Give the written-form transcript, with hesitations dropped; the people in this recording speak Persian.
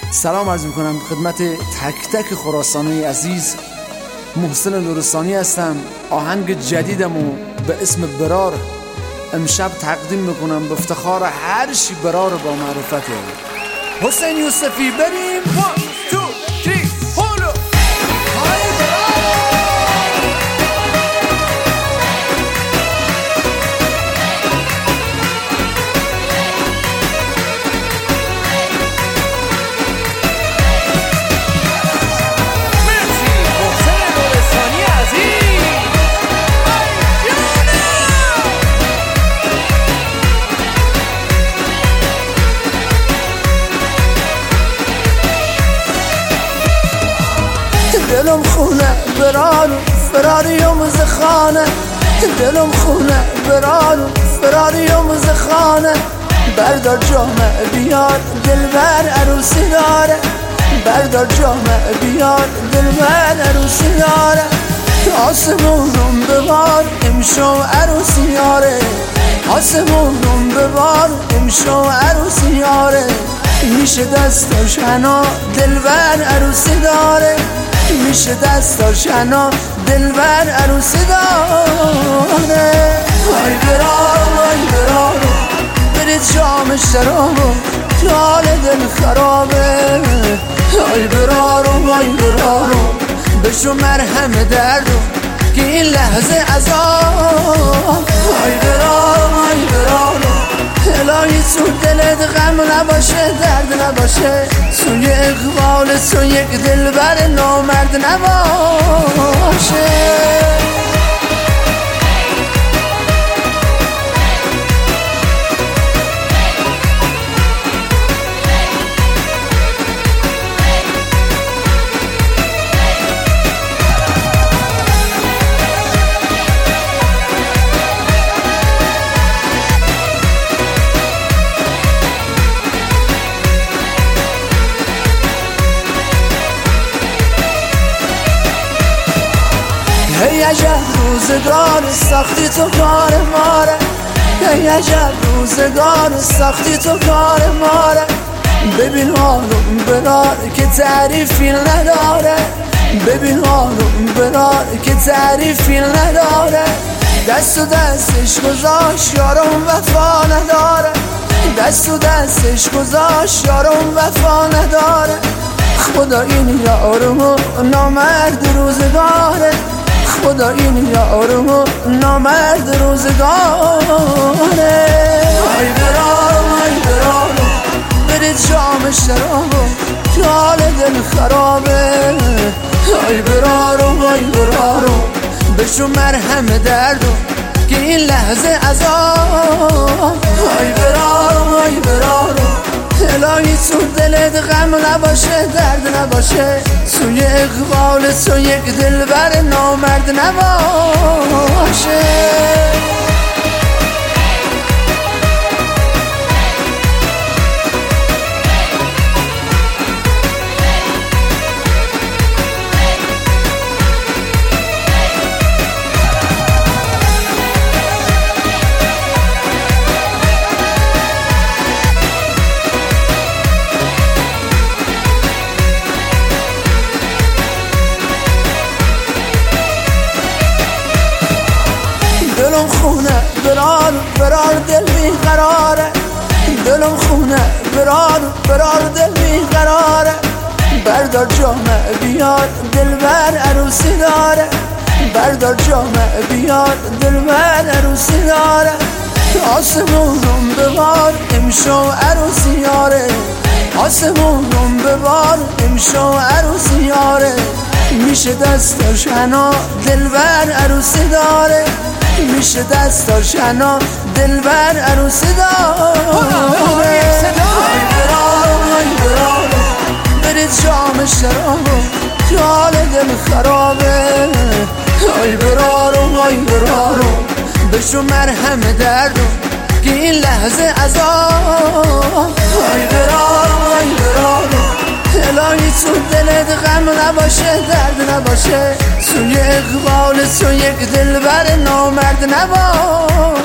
سلام عرض میکنم خدمت تک تک خراسانی عزیز. محسن نورستانی هستم. آهنگ جدیدمو به اسم برار امشب تقدیم میکنم به افتخار هر چی برار با معرفته. حسین یوسفی بریم 1 2 3 هولو دلم خونه برارو فراریم زخانه، دلم خونه برارو فراریم زخانه. بردار جامه بیار دلبر عروسی داره، بردار جامه بیار دلبر عروسی داره. آسمونم ببار امشو عروسی یاره، آسمونم ببار امشو عروسی یاره. میشه دستاش حنا دلبر عروسی داره، میشه دستاش حنا دلبر عروسی داره. وای برارو وای برارو برید جام شرابو که حال دل خرابه. وای برارو وای برارو بشو مرهم دردو که این لحظه عذاب. وای برارو وای برارو الهی تو دلت غم نباشه درد نباشه، سوی اقبال تو یک دلبر نامرد نباشه. ای عجب روزگار ساختی تو کار ماره، ای عجب روزگار ساختی تو کار ماره. ببین حالم برار که تعریفی نداره، ببین حالم برار که تعریفی نداره. دست و دستش گذاشت یارم وفا نداره، دست و دستش گذاشت یارم وفا نداره. خدا این یارمو نامرد روزگاره، خدا این یارمو نامرد روزگاره. وای برارو وای برارو برید جام شرابو که حال دل خرابه. وای برارو وای برارو بشو مرهم دردو که این لحظه عذاب. وای برارو وای برارو الهی تو دلت غم نباشه درد نباشه، سوی اقبال تو یک دلبر نامرد نباشه. دلم خونه برار دل بیقراره، دلم خونه برار دل بیقراره. بردار جامه بیار دلبر عروسی داره، بردار جامه بیار دلبر عروسی داره. آسمونم ببار امشو عروسی یاره، آسمونم ببار امشو عروسی یاره. میشه دستاش حنا دلبر عروسی داره، میشه دستاش حنا دلبر عروسی داره. وای برارو وای برارو برید جام شرابو که حال دل خرابه. وای برارو وای برارو بشو مرهم دردو که این لحظه عذاب. وای برارو وای برارو الهی تو دلت غم نباشه درد نباشه، سوی اقبال تو یک دلبر نامرد نباشه.